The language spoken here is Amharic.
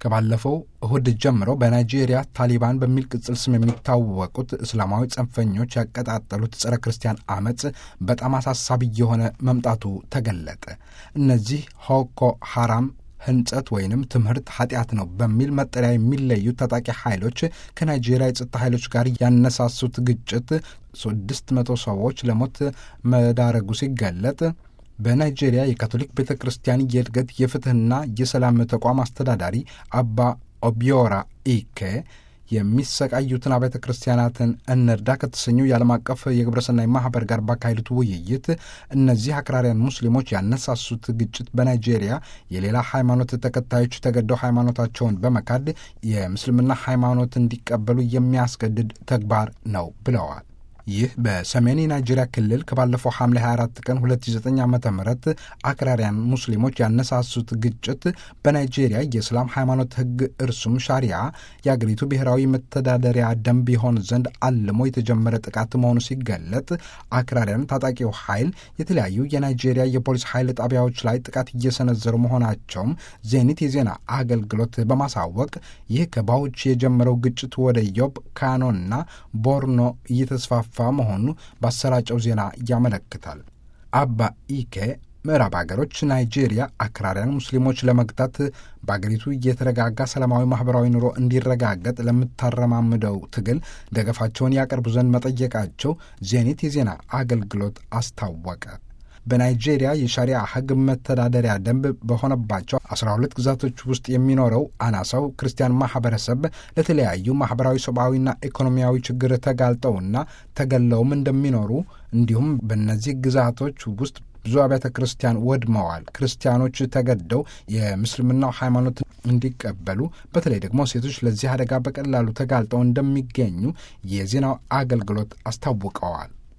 ከባለፈው እሁድ ጀምሮ በናይጄሪያ ታሊባን በሚል ቅጽል ስም የሚታወቁት እስላማዊ ጽንፈኞች ያቀጣጠሉት ጸረ ክርስቲያን አመፅ በጣም አሳሳቢ የሆነ መምጣቱ ተገለጠ። እነዚህ ቦኮ ሐራም ህንጸት ወይንም ትምህርት ኃጢአት ነው በሚል መጠሪያ የሚለዩ ታጣቂ ኃይሎች ከናይጄሪያ የጸጥታ ኃይሎች ጋር ያነሳሱት ግጭት 600 ሰዎች ለሞት መዳረጉ ሲገለጥ በናይጄሪያ የካቶሊክ ቤተ ክርስቲያን የእድገት የፍትህና የሰላም ተቋም አስተዳዳሪ አባ ኦቢዮራ ኢኬ የሚሰቃዩትን አብያተ ክርስቲያናትን እንርዳ ከተሰኘው የዓለም አቀፍ የግብረሰናይ ማህበር ጋር ባካሄዱት ውይይት እነዚህ አክራሪያን ሙስሊሞች ያነሳሱት ግጭት በናይጄሪያ የሌላ ሃይማኖት ተከታዮች ተገደው ሃይማኖታቸውን በመካድ የምስልምና ሃይማኖት እንዲቀበሉ የሚያስገድድ ተግባር ነው ብለዋል። ይህ በሰሜን ናይጄሪያ ክልል ከባለፈው ሐምሌ 24 ቀን 2009 ዓ.ም አክራሪያን ሙስሊሞች ያነሳሱት ግጭት በናይጄሪያ የእስላም ሃይማኖት ህግ እርሱም ሻሪያ የአገሪቱ ብሔራዊ መተዳደሪያ ደንብ ይሆን ዘንድ አልሞ የተጀመረ ጥቃት መሆኑ ሲገለጥ አክራሪያን ታጣቂው ኃይል የተለያዩ የናይጄሪያ የፖሊስ ኃይል ጣቢያዎች ላይ ጥቃት እየሰነዘሩ መሆናቸውም ዜኒት የዜና አገልግሎት በማሳወቅ ይህ ከባውች የጀመረው ግጭት ወደ ዮብ፣ ካኖና ቦርኖ እየተስፋፋ መሆኑ ባሰራጨው ዜና ያመለክታል። አባ ኢኬ ምዕራብ ሀገሮች ናይጄሪያ አክራሪያን ሙስሊሞች ለመግታት በአገሪቱ የተረጋጋ ሰላማዊ ማህበራዊ ኑሮ እንዲረጋገጥ ለምታረማምደው ትግል ደገፋቸውን ያቀርቡ ዘንድ መጠየቃቸው ዜኒት የዜና አገልግሎት አስታወቀ። በናይጄሪያ የሻሪያ ህግ መተዳደሪያ ደንብ በሆነባቸው 12 ግዛቶች ውስጥ የሚኖረው አናሳው ክርስቲያን ማህበረሰብ ለተለያዩ ማህበራዊ፣ ሰብአዊና ኢኮኖሚያዊ ችግር ተጋልጠውና ተገለውም እንደሚኖሩ እንዲሁም በእነዚህ ግዛቶች ውስጥ ብዙ አብያተ ክርስቲያን ወድመዋል። ክርስቲያኖች ተገደው የምስልምናው ሃይማኖት እንዲቀበሉ በተለይ ደግሞ ሴቶች ለዚህ አደጋ በቀላሉ ተጋልጠው እንደሚገኙ የዜናው አገልግሎት አስታውቀዋል።